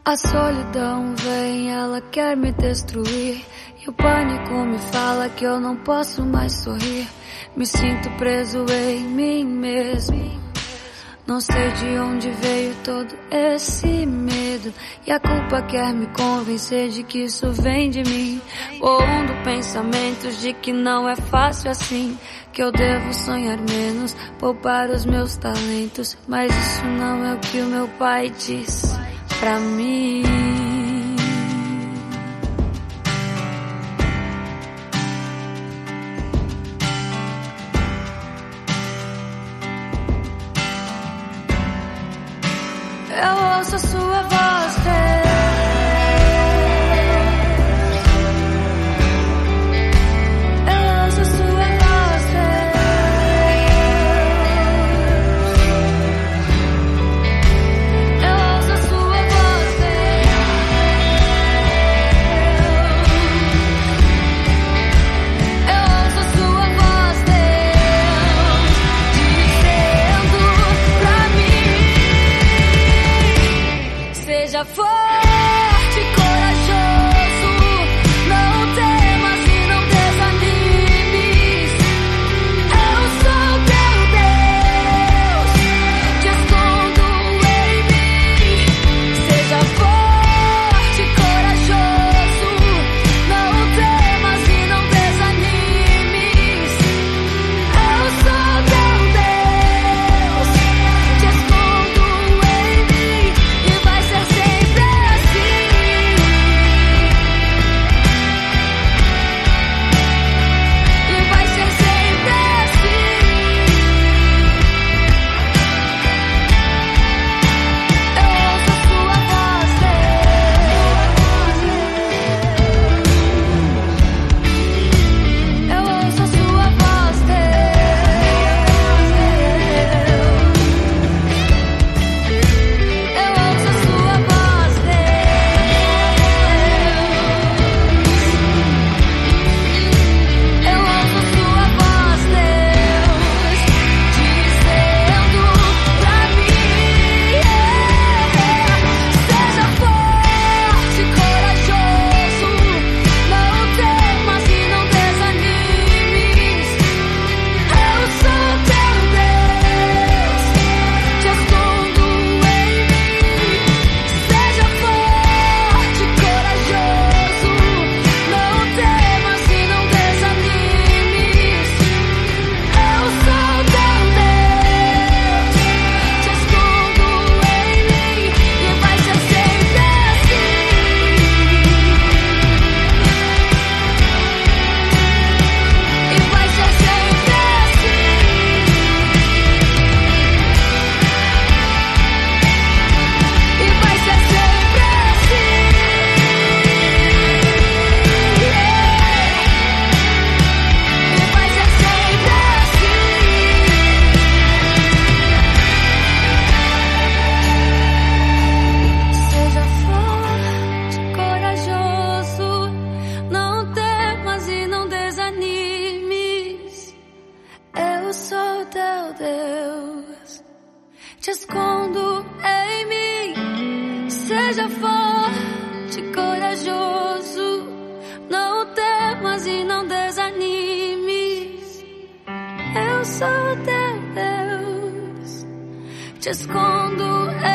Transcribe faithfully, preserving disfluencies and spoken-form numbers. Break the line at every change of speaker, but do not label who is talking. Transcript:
A solidão vem, ela quer me destruir, e o pânico me fala que eu não posso mais sorrir. Me sinto preso em mim mesmo. Não sei de onde veio todo esse medo, e a culpa quer me convencer de que isso vem de mim. Pondo pensamentos de que não é fácil assim, que eu devo sonhar menos, poupar os meus talentos. Mas isso não é o que o meu pai diz pra mim. Eu ouço a sua voz, Deus. Eu ouço a sua voz, Deus. Eu ouço a sua voz, Deus. Eu ouço a sua voz, Deus, dizendo pra mim: seja forte, corajoso, não temas e não desanimes. Eu sou teu Deus, te escondo em mim. Seja forte, corajoso, não temas e não desanimes. Eu sou teu Deus, te escondo em mim, e vai ser sempre assim. E vai ser sempre assim. Eu ouço a sua voz, Deus. Eu ouço a sua voz, Deus. Eu ouço a sua voz, Deus. Eu ouço a sua voz, Deus, dizendo pra mim: seja forte, corajoso, não temas e não desanimes. Eu sou teu Deus, te escondo em mim. Seja forte, corajoso, não temas e não desanimes. Eu sou teu Deus, te escondo em mim, e vai ser sempre assim. E vai ser sempre assim. E vai ser sempre assim. E vai ser sempre assim. Seja forte, corajoso, não temas e não desanimes. Eu sou teu Deus, te escondo em mim. Seja forte, corajoso, não temas e não desanimes. Eu sou teu Deus, te escondo